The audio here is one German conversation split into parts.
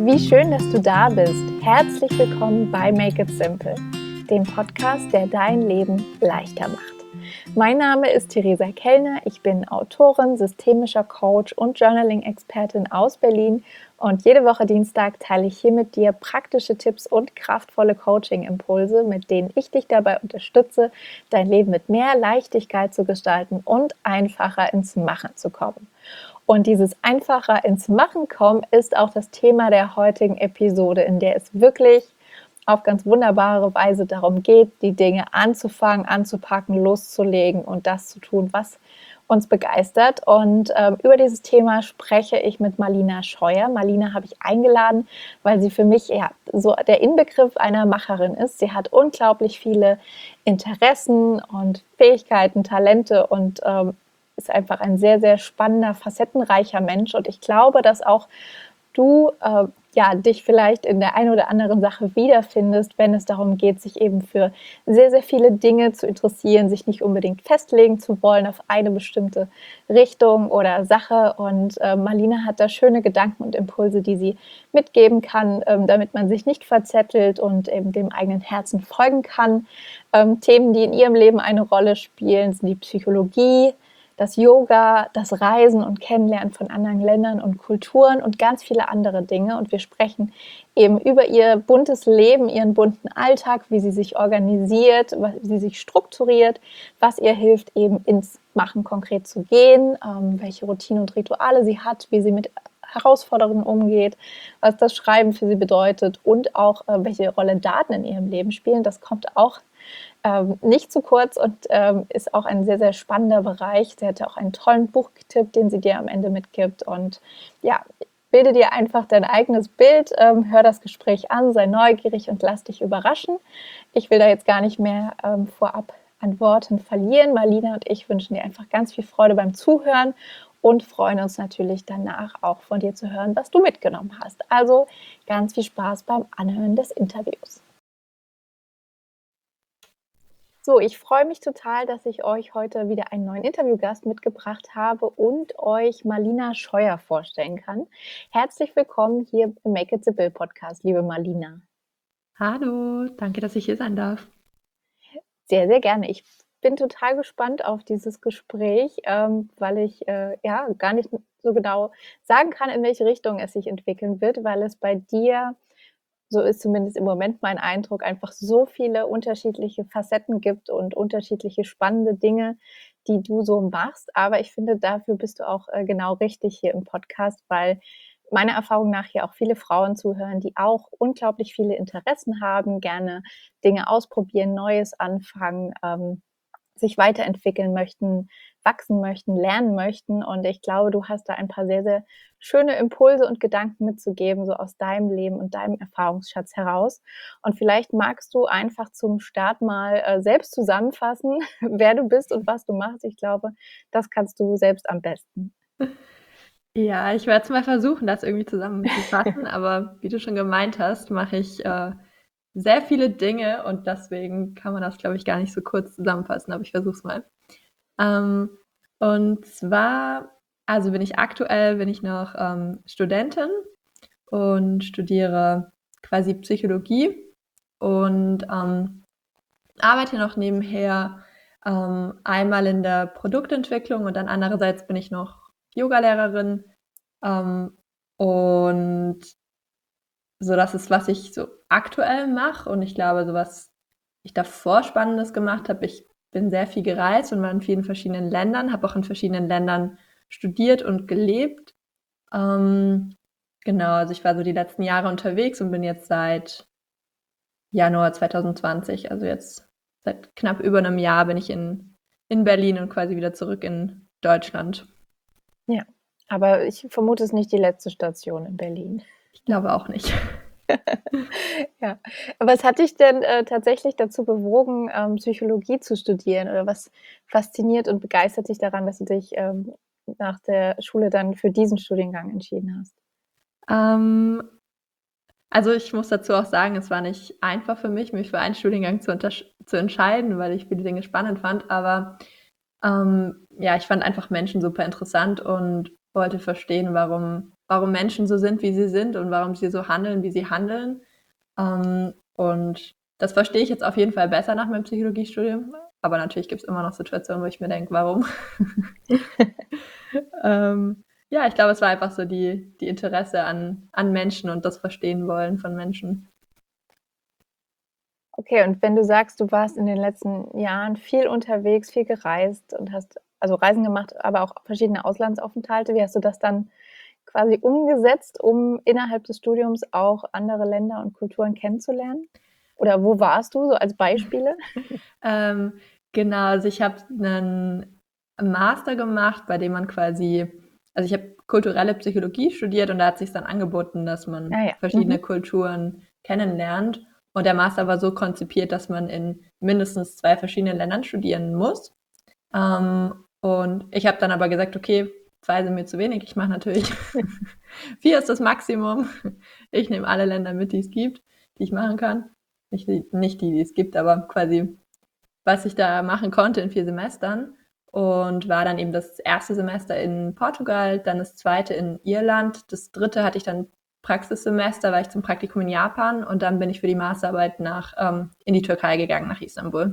Wie schön, dass du da bist. Herzlich willkommen bei Make It Simple, dem Podcast, der dein Leben leichter macht. Mein Name ist Theresa Kellner, ich bin Autorin, systemischer Coach und Journaling-Expertin aus Berlin und jede Woche Dienstag teile ich hier mit dir praktische Tipps und kraftvolle Coaching-Impulse, mit denen ich dich dabei unterstütze, dein Leben mit mehr Leichtigkeit zu gestalten und einfacher ins Machen zu kommen. Und dieses einfacher ins Machen kommen ist auch das Thema der heutigen Episode, in der es wirklich auf ganz wunderbare Weise darum geht, die Dinge anzufangen, anzupacken, loszulegen und das zu tun, was uns begeistert. Und über dieses Thema spreche ich mit Marlina Scheuer. Marlina habe ich eingeladen, weil sie für mich so der Inbegriff einer Macherin ist. Sie hat unglaublich viele Interessen und Fähigkeiten, Talente und ist einfach ein sehr, sehr spannender, facettenreicher Mensch. Und ich glaube, dass auch du dich vielleicht in der einen oder anderen Sache wiederfindest, wenn es darum geht, sich eben für sehr, sehr viele Dinge zu interessieren, sich nicht unbedingt festlegen zu wollen auf eine bestimmte Richtung oder Sache. Und Marlina hat da schöne Gedanken und Impulse, die sie mitgeben kann, damit man sich nicht verzettelt und eben dem eigenen Herzen folgen kann. Themen, die in ihrem Leben eine Rolle spielen, sind die Psychologie, das Yoga, das Reisen und Kennenlernen von anderen Ländern und Kulturen und ganz viele andere Dinge. Und wir sprechen eben über ihr buntes Leben, ihren bunten Alltag, wie sie sich organisiert, wie sie sich strukturiert, was ihr hilft, eben ins Machen konkret zu gehen, welche Routinen und Rituale sie hat, wie sie mit Herausforderungen umgeht, was das Schreiben für sie bedeutet und auch welche Rolle Daten in ihrem Leben spielen. Das kommt auch nicht zu kurz und ist auch ein sehr, sehr spannender Bereich. Sie hatte auch einen tollen Buchtipp, den sie dir am Ende mitgibt. Und ja, bilde dir einfach dein eigenes Bild, hör das Gespräch an, sei neugierig und lass dich überraschen. Ich will da jetzt gar nicht mehr vorab an Worten verlieren. Marlina und ich wünschen dir einfach ganz viel Freude beim Zuhören und freuen uns natürlich danach auch von dir zu hören, was du mitgenommen hast. Also ganz viel Spaß beim Anhören des Interviews. So, ich freue mich total, dass ich euch heute wieder einen neuen Interviewgast mitgebracht habe und euch Marlina Scheuer vorstellen kann. Herzlich willkommen hier im Make It Simple Podcast, liebe Marlina. Hallo, danke, dass ich hier sein darf. Sehr, sehr gerne. Ich bin total gespannt auf dieses Gespräch, weil ich gar nicht so genau sagen kann, in welche Richtung es sich entwickeln wird, weil es bei dir, so ist zumindest im Moment mein Eindruck, einfach so viele unterschiedliche Facetten gibt und unterschiedliche spannende Dinge, die du so machst. Aber ich finde, dafür bist du auch genau richtig hier im Podcast, weil meiner Erfahrung nach hier auch viele Frauen zuhören, die auch unglaublich viele Interessen haben, gerne Dinge ausprobieren, Neues anfangen, sich weiterentwickeln möchten, wachsen möchten, lernen möchten. Und ich glaube, du hast da ein paar sehr, sehr schöne Impulse und Gedanken mitzugeben, so aus deinem Leben und deinem Erfahrungsschatz heraus. Und vielleicht magst du einfach zum Start mal selbst zusammenfassen, wer du bist und was du machst. Ich glaube, das kannst du selbst am besten. Ja, ich werde es mal versuchen, das irgendwie zusammenzufassen, aber wie du schon gemeint hast, mache ich sehr viele Dinge und deswegen kann man das, glaube ich, gar nicht so kurz zusammenfassen, aber ich versuche es mal. Und zwar, also bin ich noch Studentin und studiere quasi Psychologie und arbeite noch nebenher einmal in der Produktentwicklung und dann andererseits bin ich noch Yogalehrerin und so, das ist, was ich so aktuell mache und ich glaube, so was ich davor Spannendes gemacht habe, ich bin sehr viel gereist und war in vielen verschiedenen Ländern, habe auch in verschiedenen Ländern studiert und gelebt. Genau, also ich war so die letzten Jahre unterwegs und bin jetzt seit Januar 2020, also jetzt seit knapp über einem Jahr bin ich in Berlin und quasi wieder zurück in Deutschland. Ja, aber ich vermute, es ist nicht die letzte Station in Berlin. Ich glaube auch nicht. Ja, was hat dich denn tatsächlich dazu bewogen, Psychologie zu studieren? Oder was fasziniert und begeistert dich daran, dass du dich nach der Schule dann für diesen Studiengang entschieden hast? Also ich muss dazu auch sagen, es war nicht einfach für mich für einen Studiengang zu entscheiden, weil ich viele Dinge spannend fand. Aber ich fand einfach Menschen super interessant und wollte verstehen, warum Menschen so sind, wie sie sind und warum sie so handeln, wie sie handeln. Und das verstehe ich jetzt auf jeden Fall besser nach meinem Psychologiestudium. Aber natürlich gibt es immer noch Situationen, wo ich mir denke, warum? Ja, ich glaube, es war einfach so die Interesse an Menschen und das Verstehen wollen von Menschen. Okay, und wenn du sagst, du warst in den letzten Jahren viel unterwegs, viel gereist und hast also Reisen gemacht, aber auch verschiedene Auslandsaufenthalte. Wie hast du das dann quasi umgesetzt, um innerhalb des Studiums auch andere Länder und Kulturen kennenzulernen? Oder wo warst du so als Beispiele? Ähm, genau, also ich habe einen Master gemacht, bei dem man quasi, also ich habe kulturelle Psychologie studiert und da hat sich dann angeboten, dass man Ah ja. verschiedene Kulturen kennenlernt. Und der Master war so konzipiert, dass man in mindestens 2 verschiedenen Ländern studieren muss. Und ich habe dann aber gesagt, okay, 2 sind mir zu wenig. Ich mache natürlich 4 ist das Maximum. Ich nehme alle Länder mit, die es gibt, die ich machen kann. Nicht die es gibt, aber quasi was ich da machen konnte in 4 Semestern und war dann eben das erste Semester in Portugal, dann das zweite in Irland, das dritte hatte ich dann Praxissemester, war ich zum Praktikum in Japan und dann bin ich für die Masterarbeit in die Türkei gegangen, nach Istanbul.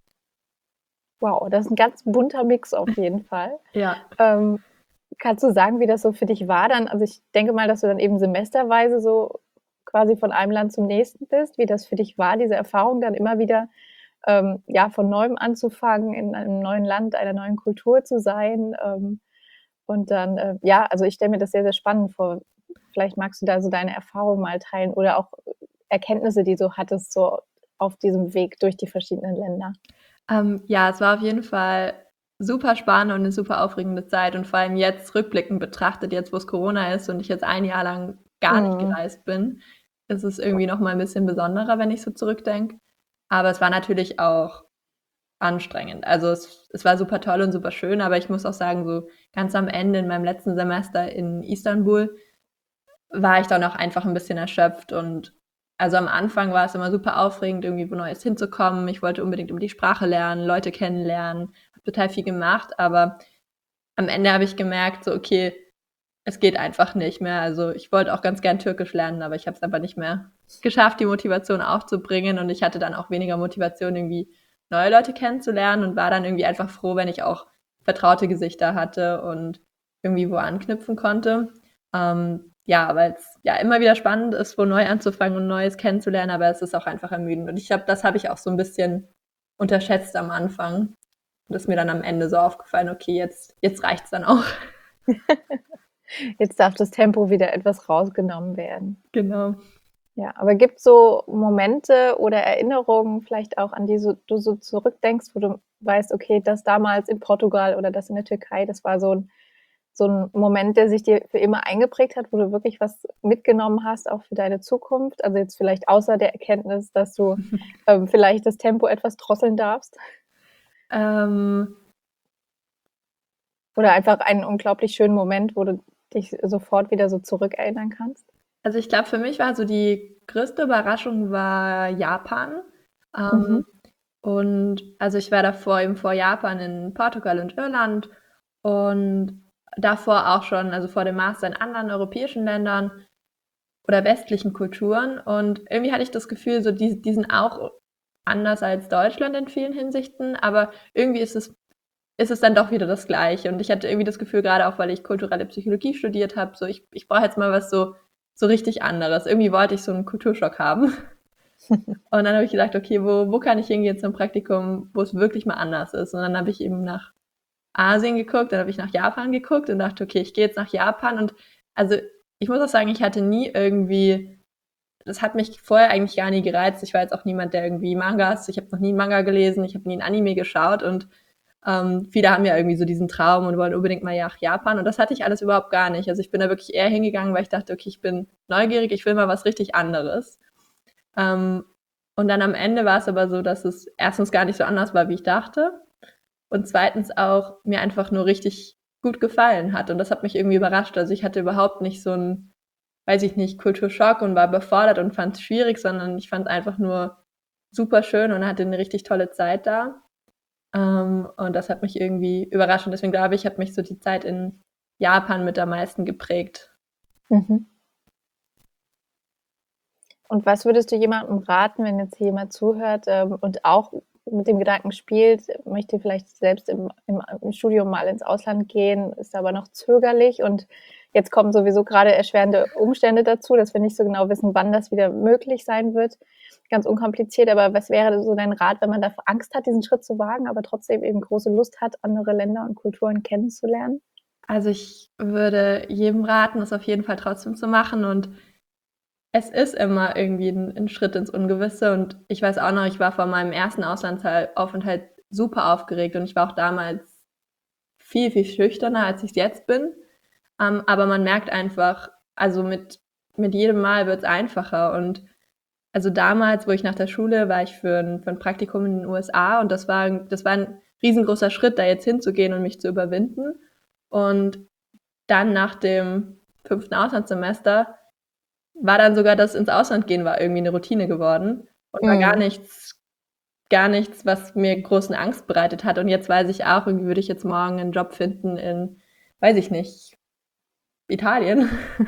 Wow, das ist ein ganz bunter Mix auf jeden Fall. Ja. Kannst du sagen, wie das so für dich war dann? Also, ich denke mal, dass du dann eben semesterweise so quasi von einem Land zum nächsten bist, wie das für dich war, diese Erfahrung dann immer wieder, ja, von Neuem anzufangen, in einem neuen Land, einer neuen Kultur zu sein, und dann, ja, also, ich stelle mir das sehr, sehr spannend vor. Vielleicht magst du da so deine Erfahrungen mal teilen oder auch Erkenntnisse, die du hattest, so auf diesem Weg durch die verschiedenen Länder. Ja, es war auf jeden Fall super spannend und eine super aufregende Zeit und vor allem jetzt rückblickend betrachtet, jetzt wo's Corona ist und ich jetzt 1 Jahr lang gar nicht Mhm. gereist bin, ist es irgendwie noch mal 'n bisschen besonderer, wenn ich so zurückdenke. Aber es war natürlich auch anstrengend. Also, es war super toll und super schön, aber ich muss auch sagen, so ganz am Ende in meinem letzten Semester in Istanbul war ich dann auch einfach 'n bisschen erschöpft und also, am Anfang war es immer super aufregend, irgendwie wo Neues hinzukommen. Ich wollte unbedingt immer die Sprache lernen, Leute kennenlernen, habe total viel gemacht, aber am Ende habe ich gemerkt, so: „Okay, es geht einfach nicht mehr." Also, ich wollte auch ganz gern Türkisch lernen, aber ich habe es einfach nicht mehr geschafft, die Motivation aufzubringen und ich hatte dann auch weniger Motivation, irgendwie neue Leute kennenzulernen und war dann irgendwie einfach froh, wenn ich auch vertraute Gesichter hatte und irgendwie wo anknüpfen konnte. Ja, weil's ja immer wieder spannend ist, wo neu anzufangen und Neues kennenzulernen, aber es ist auch einfach ermüdend und das habe ich auch so 'n bisschen unterschätzt am Anfang und ist mir dann am Ende so aufgefallen: „Okay, jetzt reicht's dann auch." Jetzt darf das Tempo wieder etwas rausgenommen werden. Genau. Ja, aber gibt's so Momente oder Erinnerungen vielleicht auch, an die du so zurückdenkst, wo du weißt: „Okay, das damals in Portugal oder das in der Türkei, das war so 'n Moment, der sich dir für immer eingeprägt hat, wo du wirklich was mitgenommen hast, auch für deine Zukunft?“ Also, jetzt vielleicht außer der Erkenntnis, dass du, vielleicht das Tempo etwas drosseln darfst Ähm, oder einfach einen unglaublich schönen Moment, wo du dich sofort wieder so zurückerinnern kannst? also, ich glaube, für mich war so die größte Überraschung war Japan. Mhm. Ähm, und also, ich war davor eben vor Japan in Portugal und Irland und davor auch schon, also, vor dem Master in anderen europäischen Ländern oder westlichen Kulturen. Und irgendwie hatte ich das Gefühl, so die sind auch anders als Deutschland in vielen Hinsichten, aber irgendwie ist es dann doch wieder das Gleiche. Und ich hatte irgendwie das Gefühl, grade auch, weil ich kulturelle Psychologie studiert habe, so ich brauche jetzt mal was so richtig anderes. Irgendwie wollte ich so 'n Kulturschock haben. Und dann habe ich gedacht: „Okay, wo kann ich hingehen zum Praktikum, wo es wirklich mal anders ist?" Und dann habe ich eben nach Asien geguckt, dann habe ich nach Japan geguckt und dachte: „Okay, ich gehe jetzt nach Japan." Und also, ich muss auch sagen, ich hatte nie irgendwie das hat mich vorher eigentlich gar nie gereizt. Ich war jetzt auch niemand, der irgendwie ich habe noch nie 'n Manga gelesen, ich habe nie 'n Anime geschaut und viele haben ja irgendwie so diesen Traum und wollen unbedingt mal nach Japan und das hatte ich alles überhaupt gar nicht. Also, ich bin da wirklich eher hingegangen, weil ich dachte: „Okay, ich bin neugierig, ich will mal was richtig anderes." Ähm, und dann am Ende war es aber so, dass es erstens gar nicht so anders war, wie ich dachte und zweitens auch mir einfach nur richtig gut gefallen hat und das hat mich irgendwie überrascht. Also, ich hatte überhaupt nicht so 'n, weiß ich nicht, Kulturschock und war überfordert und fand's schwierig, sondern ich fand's einfach nur superschön und hatte 'ne richtig tolle Zeit da. Und das hat mich irgendwie überrascht und deswegen glaube ich, hat mich so die Zeit in Japan mit am meisten geprägt. Mhm. Und was würdest du jemandem raten, wenn jetzt jemand zuhört und auch mit dem Gedanken spielt, möchte vielleicht selbst im Studium mal ins Ausland gehen, ist aber noch zögerlich und jetzt kommen sowieso gerade erschwerende Umstände dazu, dass wir nicht so genau wissen, wann das wieder möglich sein wird. Ganz unkompliziert, aber was wäre so dein Rat, wenn man davor Angst hat, diesen Schritt zu wagen, aber trotzdem eben große Lust hat, andere Länder und Kulturen kennenzulernen? Also ich würde jedem raten, es auf jeden Fall trotzdem zu machen, und es ist immer irgendwie ein Schritt ins Ungewisse, und ich weiß auch noch, ich war vor meinem ersten Auslandsaufenthalt super aufgeregt, und ich war auch damals viel, viel schüchterner, als ich jetzt bin. Aber man merkt einfach, also mit jedem Mal wird es einfacher. Und also damals, wo ich nach der Schule war, ich für ein Praktikum in den USA, und das war ein riesengroßer Schritt, da jetzt hinzugehen und mich zu überwinden. Und dann nach dem 5. Auslandssemester war dann sogar das ins Ausland gehen war irgendwie eine Routine geworden und war gar nichts, was mir großen Angst bereitet hat. Und jetzt weiß ich auch, irgendwie würde ich jetzt morgen einen Job finden in, weiß ich nicht, Italien,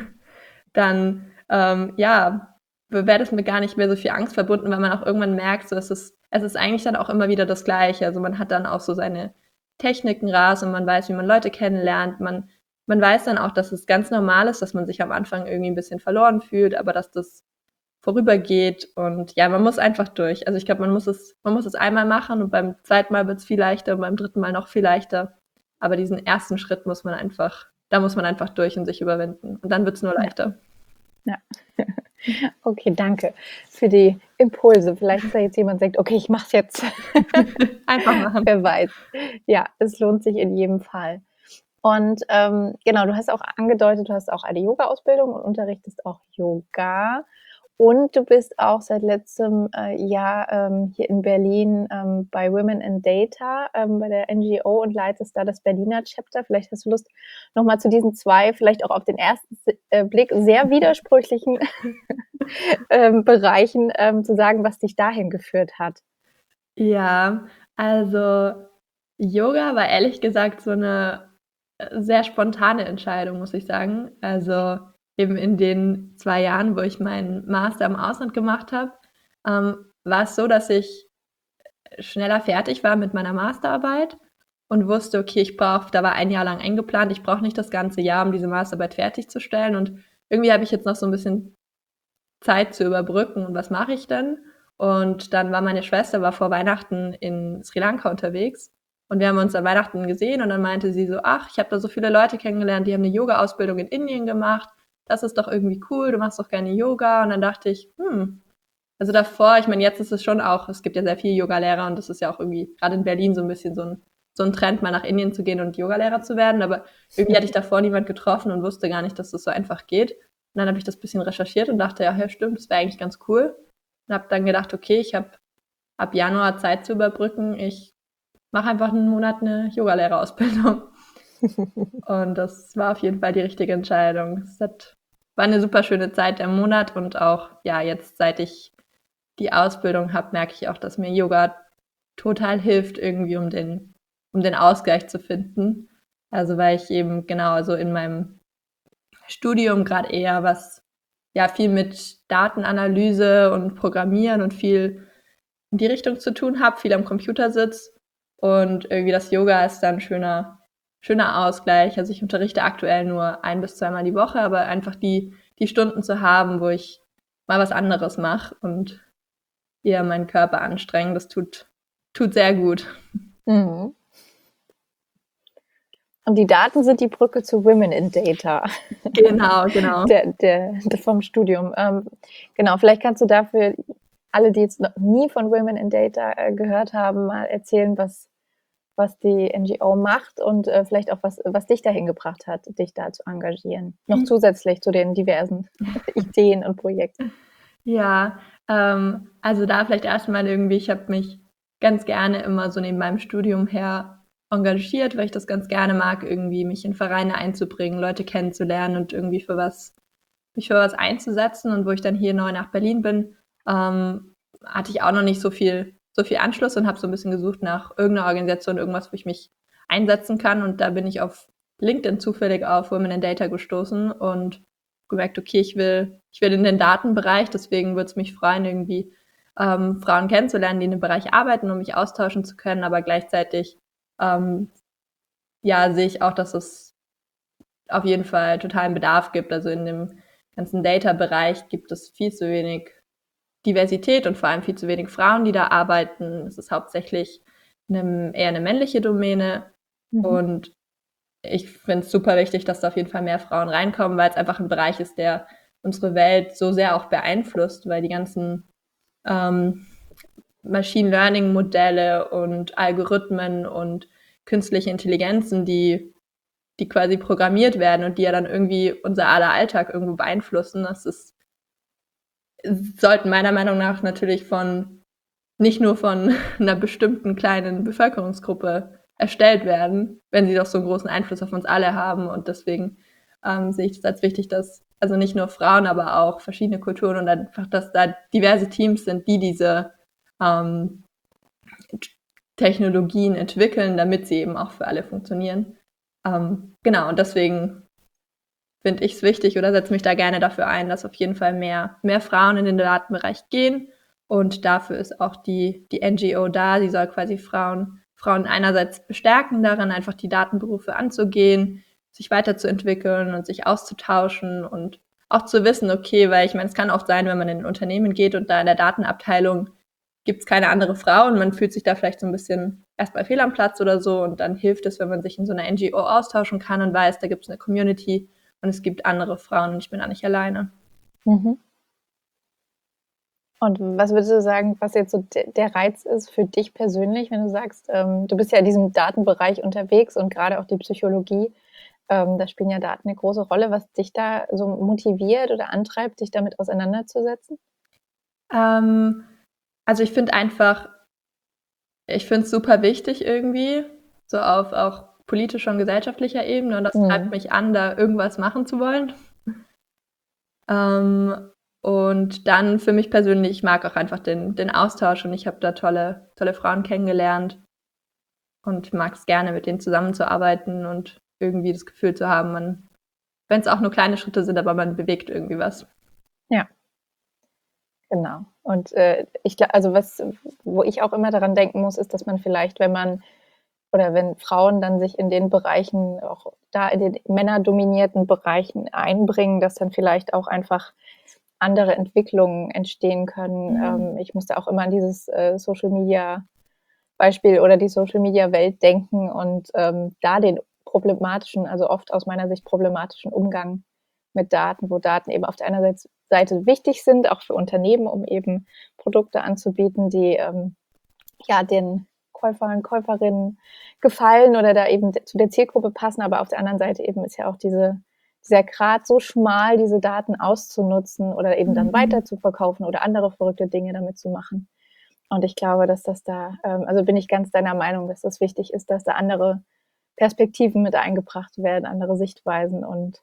dann ja, wäre das mit gar nicht mehr so viel Angst verbunden, weil man auch irgendwann merkt, so, es ist eigentlich dann auch immer wieder das Gleiche. Also man hat dann auch so seine Techniken raus und man weiß, wie man Leute kennenlernt. Man weiß dann auch, dass es ganz normal ist, dass man sich am Anfang irgendwie ein bisschen verloren fühlt, aber dass das vorübergeht, und ja, man muss einfach durch. Also ich glaube, man muss es einmal machen, und beim zweiten Mal wird es viel leichter und beim dritten Mal noch viel leichter. Aber diesen ersten Schritt da muss man einfach durch und sich überwinden. Und dann wird es nur leichter. Ja. Okay, danke für die Impulse. Vielleicht ist da jetzt jemand, der sagt, okay, ich mache es jetzt. Einfach machen. Wer weiß. Ja, es lohnt sich in jedem Fall. Und genau, du hast auch angedeutet, du hast auch eine Yoga-Ausbildung und unterrichtest auch Yoga. Und du bist auch seit letztem Jahr hier in Berlin bei Women in Data, bei der NGO, und leitest da das Berliner Chapter. Vielleicht hast du Lust, nochmal zu diesen zwei, vielleicht auch auf den ersten Blick sehr widersprüchlichen Bereichen zu sagen, was dich dahin geführt hat. Ja, also Yoga war ehrlich gesagt so eine sehr spontane Entscheidung, muss ich sagen. Also eben in den 2 Jahren, wo ich meinen Master im Ausland gemacht habe, war es so, dass ich schneller fertig war mit meiner Masterarbeit und wusste, okay, da war 1 Jahr lang eingeplant, ich brauche nicht das ganze Jahr, um diese Masterarbeit fertigzustellen, und irgendwie habe ich jetzt noch so ein bisschen Zeit zu überbrücken, und was mache ich denn? Und dann war meine Schwester war vor Weihnachten in Sri Lanka unterwegs, und wir haben uns an Weihnachten gesehen, und dann meinte sie so, ach, ich habe da so viele Leute kennengelernt, die haben eine Yoga-Ausbildung in Indien gemacht, das ist doch irgendwie cool, du machst doch gerne Yoga. Und dann dachte ich, also davor, ich meine, jetzt ist es schon auch, es gibt ja sehr viele Yogalehrer, und das ist ja auch irgendwie gerade in Berlin so ein bisschen so ein Trend, mal nach Indien zu gehen und Yogalehrer zu werden, aber irgendwie hatte ich davor niemand getroffen und wusste gar nicht, dass das so einfach geht. Und dann habe ich das bisschen recherchiert und dachte, ja, stimmt, das wäre eigentlich ganz cool. Und habe dann gedacht, okay, ich habe ab Januar Zeit zu überbrücken. Ich mache einfach einen Monat eine Yogalehrerausbildung. Und das war auf jeden Fall die richtige Entscheidung. War eine super schöne Zeit, der Monat, und auch, ja, jetzt, seit ich die Ausbildung habe, merke ich auch, dass mir Yoga total hilft, irgendwie um den Ausgleich zu finden. Also weil ich eben genau, also in meinem Studium gerade eher viel mit Datenanalyse und Programmieren und viel in die Richtung zu tun habe, viel am Computer sitze, und irgendwie das Yoga ist dann schöner Ausgleich. Also ich unterrichte aktuell nur 1 bis 2 Mal die Woche, aber einfach die Stunden zu haben, wo ich mal was anderes mache und eher meinen Körper anstrengen, das tut sehr gut. Mhm. Und die Daten sind die Brücke zu Women in Data. Genau. Der vom Studium. Genau, vielleicht kannst du dafür alle, die jetzt noch nie von Women in Data gehört haben, mal erzählen, was die NGO macht und vielleicht auch, was dich dahin gebracht hat, dich da zu engagieren. Noch zusätzlich zu den diversen Ideen und Projekten. Ja, also da vielleicht erstmal irgendwie, ich habe mich ganz gerne immer so neben meinem Studium her engagiert, weil ich das ganz gerne mag, irgendwie mich in Vereine einzubringen, Leute kennenzulernen und irgendwie mich für was einzusetzen. Und wo ich dann hier neu nach Berlin bin, hatte ich auch noch nicht so viel Anschluss und habe so ein bisschen gesucht nach irgendeiner Organisation, irgendwas, wo ich mich einsetzen kann. Und da bin ich auf LinkedIn zufällig auf Women in Data gestoßen und gemerkt, okay, ich will in den Datenbereich, deswegen würde es mich freuen, irgendwie Frauen kennenzulernen, die in dem Bereich arbeiten, um mich austauschen zu können, aber gleichzeitig sehe ich auch, dass es auf jeden Fall totalen Bedarf gibt. Also in dem ganzen Data-Bereich gibt es viel zu wenig Diversität und vor allem viel zu wenig Frauen, die da arbeiten. Es ist hauptsächlich eher eine männliche Domäne. Und ich finde es super wichtig, dass da auf jeden Fall mehr Frauen reinkommen, weil es einfach ein Bereich ist, der unsere Welt so sehr auch beeinflusst, weil die ganzen Machine Learning Modelle und Algorithmen und künstliche Intelligenzen, die quasi programmiert werden und die ja dann irgendwie unser aller Alltag irgendwo beeinflussen. Sollten meiner Meinung nach natürlich nicht nur von einer bestimmten kleinen Bevölkerungsgruppe erstellt werden, wenn sie doch so einen großen Einfluss auf uns alle haben. Und deswegen sehe ich es als wichtig, dass also nicht nur Frauen, aber auch verschiedene Kulturen und einfach, dass da diverse Teams sind, die diese Technologien entwickeln, damit sie eben auch für alle funktionieren. Genau, und deswegen finde ich es wichtig oder setze mich da gerne dafür ein, dass auf jeden Fall mehr Frauen in den Datenbereich gehen. Und dafür ist auch die NGO da. Sie soll quasi Frauen einerseits bestärken darin, einfach die Datenberufe anzugehen, sich weiterzuentwickeln und sich auszutauschen und auch zu wissen, okay, weil ich meine, es kann oft sein, wenn man in ein Unternehmen geht und da in der Datenabteilung gibt es keine andere Frau und man fühlt sich da vielleicht so ein bisschen erstmal fehl am Platz oder so und dann hilft es, wenn man sich in so einer NGO austauschen kann und weiß, da gibt es eine Community und es gibt andere Frauen und ich bin da nicht alleine. Und was würdest du sagen, was jetzt so der Reiz ist für dich persönlich, wenn du sagst, du bist ja in diesem Datenbereich unterwegs und gerade auch die Psychologie, da spielen ja Daten eine große Rolle, was dich da so motiviert oder antreibt, dich damit auseinanderzusetzen? Also ich finde es super wichtig irgendwie, so auf auch politischer und gesellschaftlicher Ebene und das treibt mich an, da irgendwas machen zu wollen. Und dann für mich persönlich, ich mag auch einfach den Austausch und ich habe da tolle Frauen kennengelernt und mag es gerne, mit denen zusammenzuarbeiten und irgendwie das Gefühl zu haben, wenn es auch nur kleine Schritte sind, aber man bewegt irgendwie was. Ja, genau. Und also wo ich auch immer daran denken muss, ist, dass man vielleicht, wenn Frauen dann sich in den Bereichen, auch da in den männerdominierten Bereichen einbringen, dass dann vielleicht auch einfach andere Entwicklungen entstehen können. Ich musste auch immer an dieses Social Media Beispiel oder die Social Media Welt denken und da den problematischen, also oft aus meiner Sicht problematischen Umgang mit Daten, wo Daten eben auf der einen Seite wichtig sind, auch für Unternehmen, um eben Produkte anzubieten, die den Käufern, Käuferinnen gefallen oder da eben zu der Zielgruppe passen, aber auf der anderen Seite eben ist ja auch dieser Grat so schmal, diese Daten auszunutzen oder eben dann weiter zu verkaufen oder andere verrückte Dinge damit zu machen. Und ich glaube, dass das da, also bin ich ganz deiner Meinung, dass das wichtig ist, dass da andere Perspektiven mit eingebracht werden, andere Sichtweisen und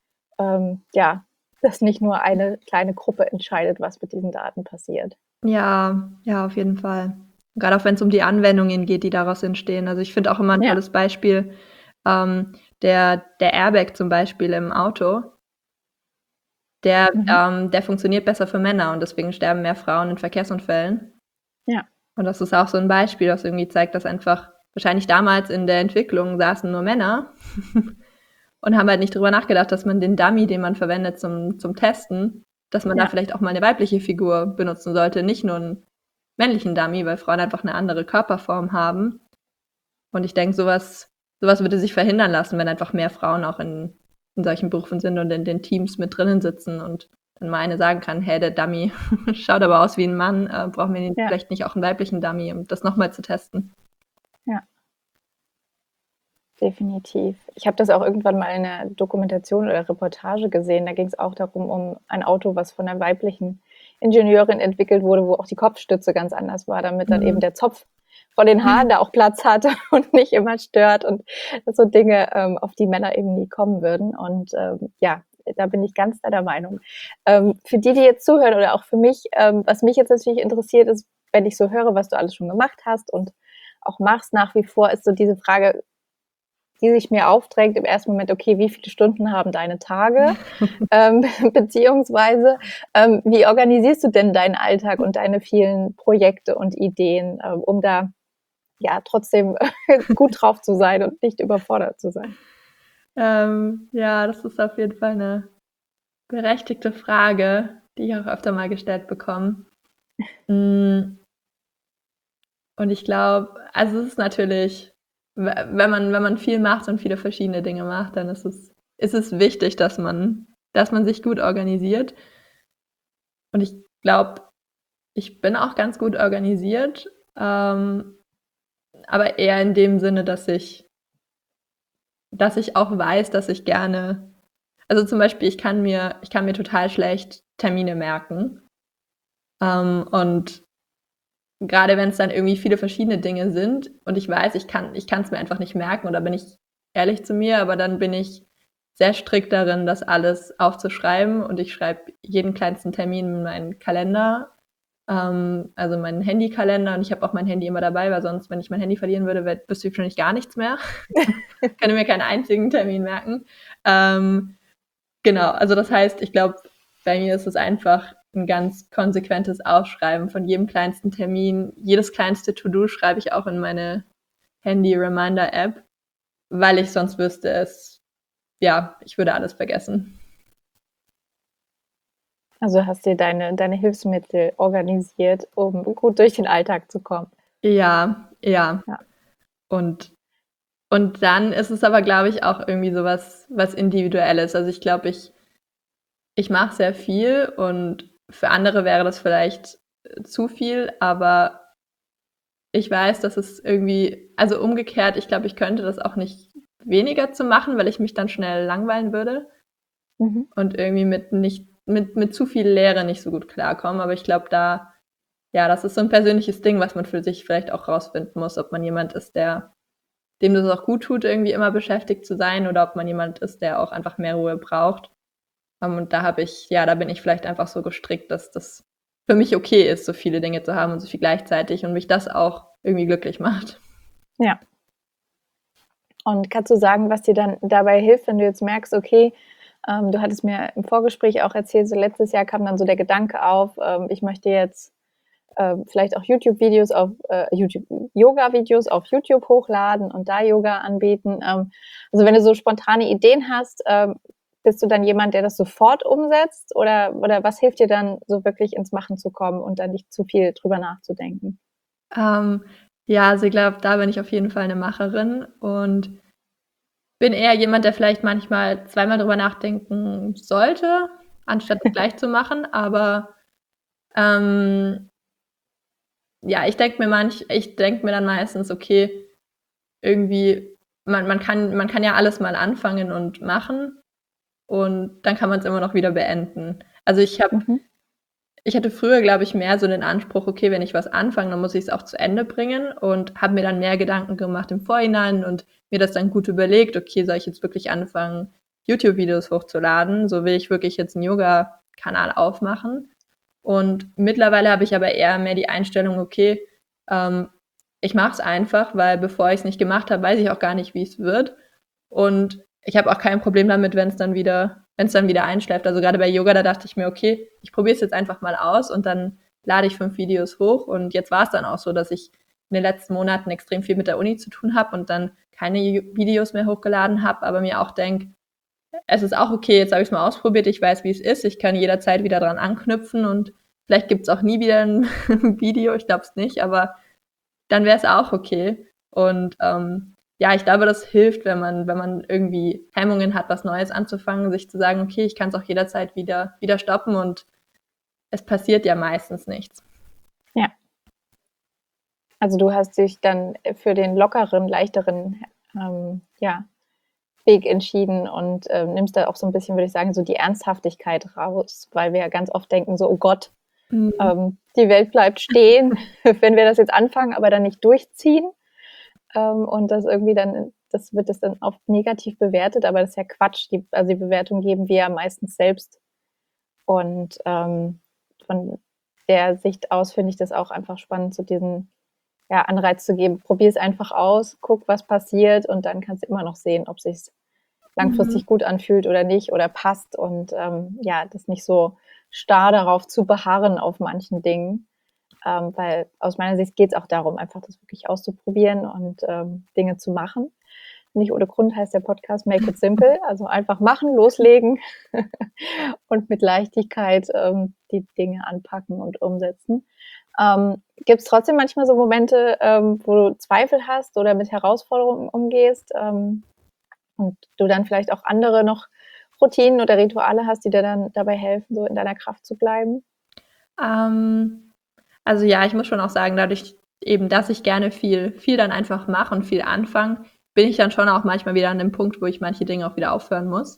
dass nicht nur eine kleine Gruppe entscheidet, was mit diesen Daten passiert. Ja, auf jeden Fall. Gerade auch wenn es um die Anwendungen geht, die daraus entstehen. Also ich finde auch immer ein tolles Beispiel, der Airbag zum Beispiel im Auto, der funktioniert besser für Männer und deswegen sterben mehr Frauen in Verkehrsunfällen. Ja. Und das ist auch so ein Beispiel, das irgendwie zeigt, dass einfach wahrscheinlich damals in der Entwicklung saßen nur Männer und haben halt nicht drüber nachgedacht, dass man den Dummy, den man verwendet zum Testen, dass man da vielleicht auch mal eine weibliche Figur benutzen sollte, nicht nur einen männlichen Dummy, weil Frauen einfach eine andere Körperform haben. Und ich denke, sowas würde sich verhindern lassen, wenn einfach mehr Frauen auch in solchen Berufen sind und in den Teams mit drinnen sitzen und dann mal eine sagen kann, hey, der Dummy schaut aber aus wie ein Mann, brauchen wir vielleicht nicht auch einen weiblichen Dummy, um das nochmal zu testen. Ja, definitiv. Ich habe das auch irgendwann mal in einer Dokumentation oder Reportage gesehen. Da ging es auch darum, um ein Auto, was von einer weiblichen Ingenieurin entwickelt wurde, wo auch die Kopfstütze ganz anders war, damit dann eben der Zopf von den Haaren da auch Platz hatte und nicht immer stört und so Dinge, auf die Männer eben nie kommen würden. Und da bin ich ganz deiner Meinung. Für die jetzt zuhören oder auch für mich, was mich jetzt natürlich interessiert ist, wenn ich so höre, was du alles schon gemacht hast und auch machst nach wie vor, ist so diese Frage, die sich mir aufdrängt im ersten Moment, okay, wie viele Stunden haben deine Tage? Beziehungsweise, wie organisierst du denn deinen Alltag und deine vielen Projekte und Ideen, um da ja trotzdem gut drauf zu sein und nicht überfordert zu sein? Ja, das ist auf jeden Fall eine berechtigte Frage, die ich auch öfter mal gestellt bekomme. Und ich glaube, also es ist natürlich, wenn man viel macht und viele verschiedene Dinge macht, dann ist es wichtig, dass man sich gut organisiert. Und ich glaube, ich bin auch ganz gut organisiert, aber eher in dem Sinne, dass ich auch weiß, dass ich gerne, also zum Beispiel, ich kann mir total schlecht Termine merken. Und gerade wenn es dann irgendwie viele verschiedene Dinge sind und ich weiß, ich kann es mir einfach nicht merken, oder bin ich ehrlich zu mir, aber dann bin ich sehr strikt darin, das alles aufzuschreiben, und ich schreibe jeden kleinsten Termin in meinen Kalender, also meinen Handykalender, und ich habe auch mein Handy immer dabei, weil sonst, wenn ich mein Handy verlieren würde, wüsste ich wahrscheinlich gar nichts mehr. Könnte mir keinen einzigen Termin merken. Genau, also das heißt, ich glaube, bei mir ist es einfach ein ganz konsequentes Aufschreiben von jedem kleinsten Termin. Jedes kleinste To-Do schreibe ich auch in meine Handy-Reminder-App, weil ich sonst wüsste, ich würde alles vergessen. Also hast dir deine Hilfsmittel organisiert, um gut durch den Alltag zu kommen. Ja. Ja. Und dann ist es aber, glaube ich, auch irgendwie so was Individuelles. Also ich glaube, ich mache sehr viel, und für andere wäre das vielleicht zu viel, aber ich weiß, dass es irgendwie, also umgekehrt, ich glaube, ich könnte das auch nicht weniger zu machen, weil ich mich dann schnell langweilen würde Mhm. und irgendwie mit zu viel Leere nicht so gut klarkommen. Aber ich glaube, das ist so ein persönliches Ding, was man für sich vielleicht auch rausfinden muss, ob man jemand ist, dem das auch gut tut, irgendwie immer beschäftigt zu sein, oder ob man jemand ist, der auch einfach mehr Ruhe braucht. Und da bin ich vielleicht einfach so gestrickt, dass das für mich okay ist, so viele Dinge zu haben und so viel gleichzeitig, und mich das auch irgendwie glücklich macht. Ja. Und kannst du sagen, was dir dann dabei hilft, wenn du jetzt merkst, okay, du hattest mir im Vorgespräch auch erzählt, so letztes Jahr kam dann so der Gedanke auf, ich möchte jetzt vielleicht auch YouTube-Videos auf Yoga-Videos auf YouTube hochladen und da Yoga anbieten. Also wenn du so spontane Ideen hast, bist du dann jemand, der das sofort umsetzt, oder was hilft dir dann, so wirklich ins Machen zu kommen und dann nicht zu viel drüber nachzudenken? Ja, also ich glaube, da bin ich auf jeden Fall eine Macherin und bin eher jemand, der vielleicht manchmal zweimal drüber nachdenken sollte, anstatt es gleich zu machen. Aber ähm, ja, ich denke mir dann meistens, okay, irgendwie, man kann ja alles mal anfangen und machen, und dann kann man es immer noch wieder beenden. Also Mhm. ich hatte früher, glaube ich, mehr so den Anspruch, okay, wenn ich was anfange, dann muss ich es auch zu Ende bringen, und habe mir dann mehr Gedanken gemacht im Vorhinein und mir das dann gut überlegt, okay, soll ich jetzt wirklich anfangen, YouTube-Videos hochzuladen? So will ich wirklich jetzt einen Yoga-Kanal aufmachen? Und mittlerweile habe ich aber eher mehr die Einstellung, okay, ich mache es einfach, weil bevor ich es nicht gemacht habe, weiß ich auch gar nicht, wie es wird. Und ich habe auch kein Problem damit, wenn es dann wieder einschläft. Also gerade bei Yoga, da dachte ich mir, okay, ich probiere es jetzt einfach mal aus, und dann lade ich 5 Videos hoch. Und jetzt war es dann auch so, dass ich in den letzten Monaten extrem viel mit der Uni zu tun habe und dann keine Videos mehr hochgeladen habe, aber mir auch denke, es ist auch okay, jetzt habe ich es mal ausprobiert, ich weiß, wie es ist, ich kann jederzeit wieder dran anknüpfen, und vielleicht gibt es auch nie wieder ein Video, ich glaube es nicht, aber dann wäre es auch okay. Und ja, ich glaube, das hilft, wenn man irgendwie Hemmungen hat, was Neues anzufangen, sich zu sagen, okay, ich kann es auch jederzeit wieder stoppen, und es passiert ja meistens nichts. Ja. Also du hast dich dann für den lockeren, leichteren ja, Weg entschieden und nimmst da auch so ein bisschen, würde ich sagen, so die Ernsthaftigkeit raus, weil wir ja ganz oft denken so, oh Gott, Mhm. die Welt bleibt stehen, wenn wir das jetzt anfangen, aber dann nicht durchziehen. Und das irgendwie dann, das wird das dann oft negativ bewertet, aber das ist ja Quatsch. Also die Bewertung geben wir ja meistens selbst. Und von der Sicht aus finde ich das auch einfach spannend, so diesen Anreiz zu geben. Probier es einfach aus, guck, was passiert und dann kannst du immer noch sehen, ob es sich langfristig gut anfühlt oder nicht oder passt und das nicht so starr darauf zu beharren auf manchen Dingen, weil aus meiner Sicht geht es auch darum, einfach das wirklich auszuprobieren und Dinge zu machen. Nicht ohne Grund heißt der Podcast Make It Simple, also einfach machen, loslegen und mit Leichtigkeit die Dinge anpacken und umsetzen. Gibt es trotzdem manchmal so Momente, wo du Zweifel hast oder mit Herausforderungen umgehst und du dann vielleicht auch andere noch Routinen oder Rituale hast, die dir dann dabei helfen, so in deiner Kraft zu bleiben? Also ja, ich muss schon auch sagen, dadurch eben, dass ich gerne viel dann einfach mache und viel anfange, bin ich dann schon auch manchmal wieder an dem Punkt, wo ich manche Dinge auch wieder aufhören muss.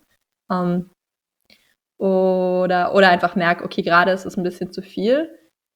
Oder einfach merke, okay, gerade ist es ein bisschen zu viel.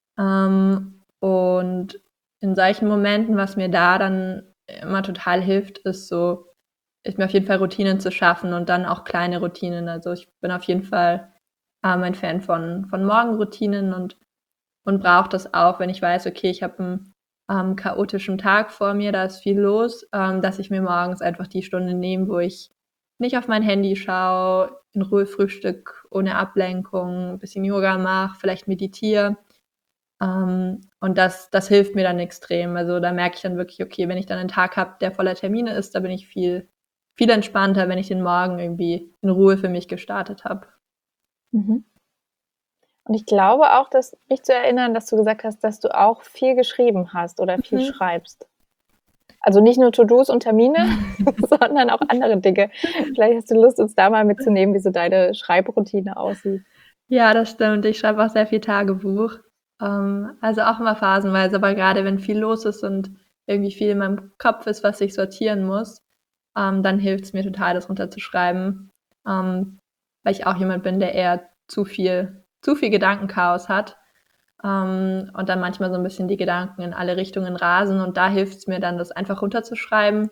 Und in solchen Momenten, was mir da dann immer total hilft, ist mir auf jeden Fall Routinen zu schaffen und dann auch kleine Routinen. Also ich bin auf jeden Fall ein Fan von Morgenroutinen und brauche das auch, wenn ich weiß, okay, ich habe einen chaotischen Tag vor mir, da ist viel los, dass ich mir morgens einfach die Stunde nehme, wo ich nicht auf mein Handy schaue, in Ruhe Frühstück, ohne Ablenkung, ein bisschen Yoga mache, vielleicht meditiere. Und das hilft mir dann extrem. Also da merke ich dann wirklich, okay, wenn ich dann einen Tag habe, der voller Termine ist, da bin ich viel entspannter, wenn ich den Morgen irgendwie in Ruhe für mich gestartet habe. Mhm. Und ich glaube auch, mich zu erinnern, dass du gesagt hast, dass du auch viel geschrieben hast oder viel schreibst. Also nicht nur To-Dos und Termine, sondern auch andere Dinge. Vielleicht hast du Lust, uns da mal mitzunehmen, wie so deine Schreibroutine aussieht. Ja, das stimmt. Ich schreibe auch sehr viel Tagebuch. Also auch immer phasenweise, aber gerade wenn viel los ist und irgendwie viel in meinem Kopf ist, was ich sortieren muss, dann hilft es mir total, das runterzuschreiben. Weil ich auch jemand bin, der eher zu viel Gedankenchaos hat. Und dann manchmal so ein bisschen die Gedanken in alle Richtungen rasen. Und da hilft es mir dann, das einfach runterzuschreiben.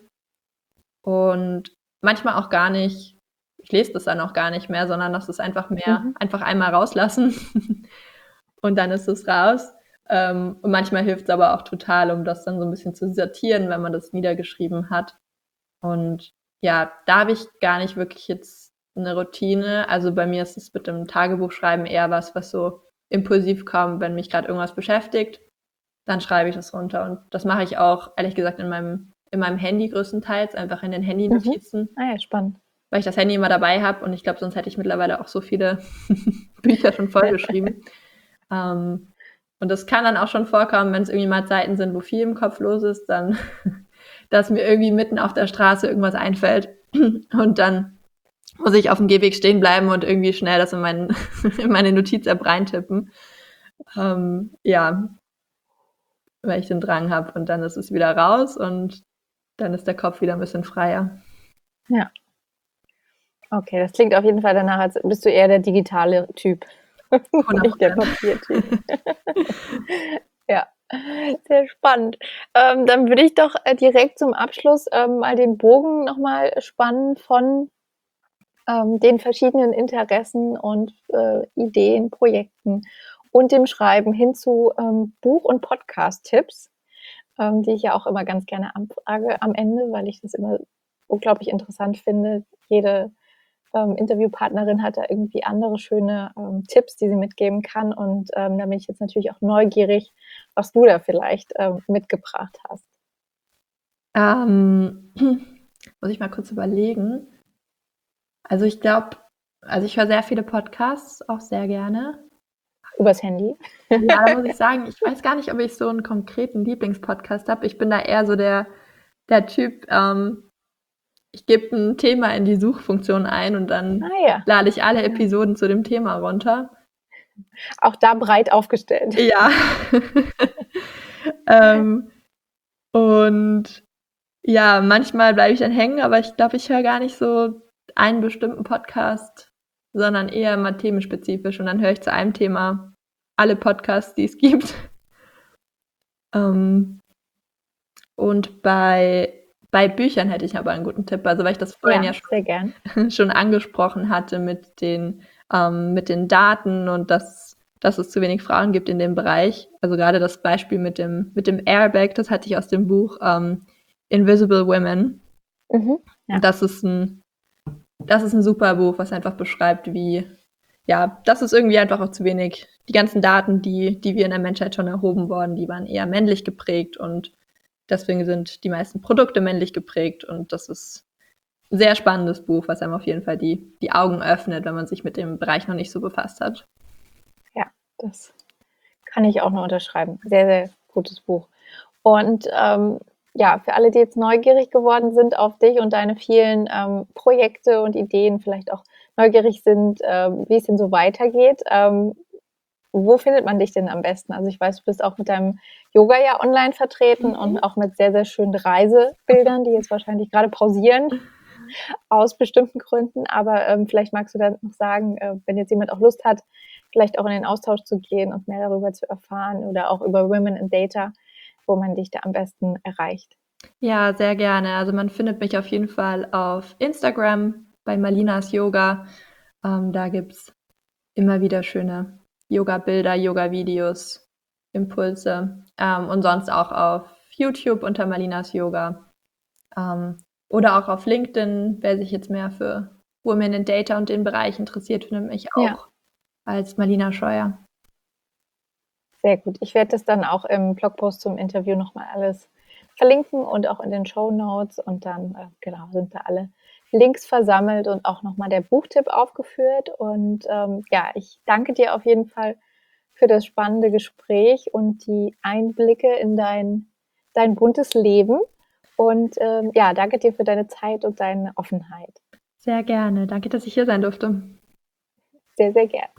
Und manchmal auch gar nicht, ich lese das dann auch gar nicht mehr, sondern das ist einfach mehr, einfach einmal rauslassen und dann ist es raus. Und manchmal hilft es aber auch total, um das dann so ein bisschen zu sortieren, wenn man das niedergeschrieben hat. Und ja, da habe ich gar nicht wirklich jetzt eine Routine. Also bei mir ist es mit dem Tagebuchschreiben eher was so impulsiv kommt, wenn mich gerade irgendwas beschäftigt, dann schreibe ich das runter. Und das mache ich auch, ehrlich gesagt, in meinem Handy größtenteils, einfach in den Handy-Notizen. Ah ja, spannend. Weil ich das Handy immer dabei habe und ich glaube, sonst hätte ich mittlerweile auch so viele Bücher schon vollgeschrieben. Und das kann dann auch schon vorkommen, wenn es irgendwie mal Zeiten sind, wo viel im Kopf los ist, dann, dass mir irgendwie mitten auf der Straße irgendwas einfällt und dann muss ich auf dem Gehweg stehen bleiben und irgendwie schnell das in meine Notiz-App reintippen. Ja, weil ich den Drang habe und dann ist es wieder raus und dann ist der Kopf wieder ein bisschen freier. Ja. Okay, das klingt auf jeden Fall danach, als bist du eher der digitale Typ, nicht der Papiertyp. Ja, sehr spannend. Dann würde ich doch direkt zum Abschluss mal den Bogen nochmal spannen von den verschiedenen Interessen und Ideen, Projekten und dem Schreiben hin zu Buch- und Podcast-Tipps, die ich ja auch immer ganz gerne anfrage am Ende, weil ich das immer unglaublich interessant finde. Jede Interviewpartnerin hat da irgendwie andere schöne Tipps, die sie mitgeben kann. Und da bin ich jetzt natürlich auch neugierig, was du da vielleicht mitgebracht hast. Muss ich mal kurz überlegen. Also ich glaube, ich höre sehr viele Podcasts, auch sehr gerne. Übers Handy? Ja, da muss ich sagen, ich weiß gar nicht, ob ich so einen konkreten Lieblingspodcast habe. Ich bin da eher so der Typ, ich gebe ein Thema in die Suchfunktion ein und dann lade ich alle Episoden zu dem Thema runter. Auch da breit aufgestellt. Ja. Und ja, manchmal bleibe ich dann hängen, aber ich glaube, ich höre gar nicht so einen bestimmten Podcast, sondern eher mal themenspezifisch und dann höre ich zu einem Thema alle Podcasts, die es gibt. Und bei Büchern hätte ich aber einen guten Tipp, also weil ich das vorhin schon angesprochen hatte mit den Daten und dass dass es zu wenig Frauen gibt in dem Bereich. Also gerade das Beispiel mit dem Airbag, das hatte ich aus dem Buch Invisible Women. Ja. Das ist ein super Buch, was einfach beschreibt, das ist irgendwie einfach auch zu wenig. Die ganzen Daten, die wir in der Menschheit schon erhoben wurden, die waren eher männlich geprägt und deswegen sind die meisten Produkte männlich geprägt und das ist ein sehr spannendes Buch, was einem auf jeden Fall die Augen öffnet, wenn man sich mit dem Bereich noch nicht so befasst hat. Ja, das kann ich auch nur unterschreiben. Sehr, sehr gutes Buch. Und für alle, die jetzt neugierig geworden sind auf dich und deine vielen Projekte und Ideen, vielleicht auch neugierig sind, wie es denn so weitergeht, wo findet man dich denn am besten? Also ich weiß, du bist auch mit deinem Yoga ja online vertreten und auch mit sehr, sehr schönen Reisebildern, die jetzt wahrscheinlich gerade pausieren aus bestimmten Gründen. Aber vielleicht magst du dann noch sagen, wenn jetzt jemand auch Lust hat, vielleicht auch in den Austausch zu gehen und mehr darüber zu erfahren oder auch über Women in Data, wo man dich da am besten erreicht. Ja, sehr gerne. Also man findet mich auf jeden Fall auf Instagram bei Malinas Yoga. Da gibt es immer wieder schöne Yoga-Bilder, Yoga-Videos, Impulse und sonst auch auf YouTube unter Malinas Yoga oder auch auf LinkedIn, wer sich jetzt mehr für Women in Data und den Bereich interessiert, findet mich auch als Malina Scheuer. Sehr gut. Ich werde das dann auch im Blogpost zum Interview nochmal alles verlinken und auch in den Shownotes und dann sind da alle Links versammelt und auch nochmal der Buchtipp aufgeführt. Und ich danke dir auf jeden Fall für das spannende Gespräch und die Einblicke in dein buntes Leben. Und danke dir für deine Zeit und deine Offenheit. Sehr gerne. Danke, dass ich hier sein durfte. Sehr, sehr gerne.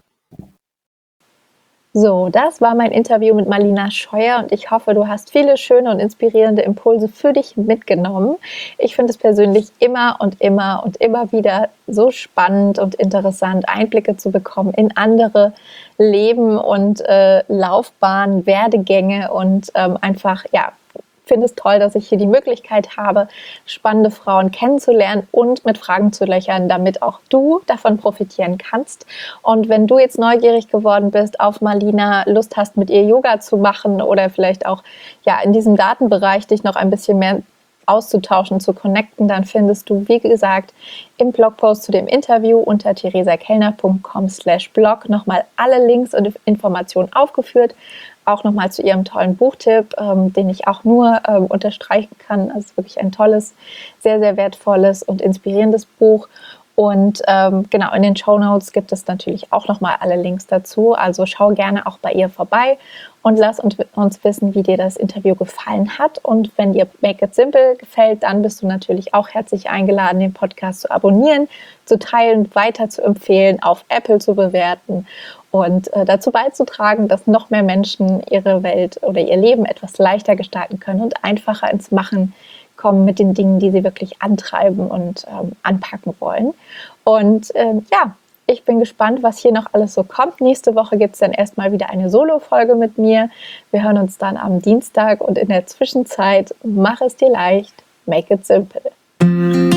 So, das war mein Interview mit Malina Scheuer und ich hoffe, du hast viele schöne und inspirierende Impulse für dich mitgenommen. Ich finde es persönlich immer wieder so spannend und interessant, Einblicke zu bekommen in andere Leben und Laufbahnen, Werdegänge und finde es toll, dass ich hier die Möglichkeit habe, spannende Frauen kennenzulernen und mit Fragen zu löchern, damit auch du davon profitieren kannst. Und wenn du jetzt neugierig geworden bist auf Malina, Lust hast, mit ihr Yoga zu machen oder vielleicht auch in diesem Datenbereich dich noch ein bisschen mehr auszutauschen, zu connecten, dann findest du, wie gesagt, im Blogpost zu dem Interview unter theresakellner.com/blog nochmal alle Links und Informationen aufgeführt. Auch nochmal zu ihrem tollen Buchtipp, den ich auch nur unterstreichen kann. Also wirklich ein tolles, sehr, sehr wertvolles und inspirierendes Buch. Und in den Shownotes gibt es natürlich auch nochmal alle Links dazu. Also schau gerne auch bei ihr vorbei und lass uns wissen, wie dir das Interview gefallen hat. Und wenn dir Make It Simple gefällt, dann bist du natürlich auch herzlich eingeladen, den Podcast zu abonnieren, zu teilen, weiter zu empfehlen, auf Apple zu bewerten und dazu beizutragen, dass noch mehr Menschen ihre Welt oder ihr Leben etwas leichter gestalten können und einfacher ins Machen kommen mit den Dingen, die sie wirklich antreiben und anpacken wollen. Und ich bin gespannt, was hier noch alles so kommt. Nächste Woche gibt es dann erstmal wieder eine Solo-Folge mit mir. Wir hören uns dann am Dienstag und in der Zwischenzeit mach es dir leicht, make it simple.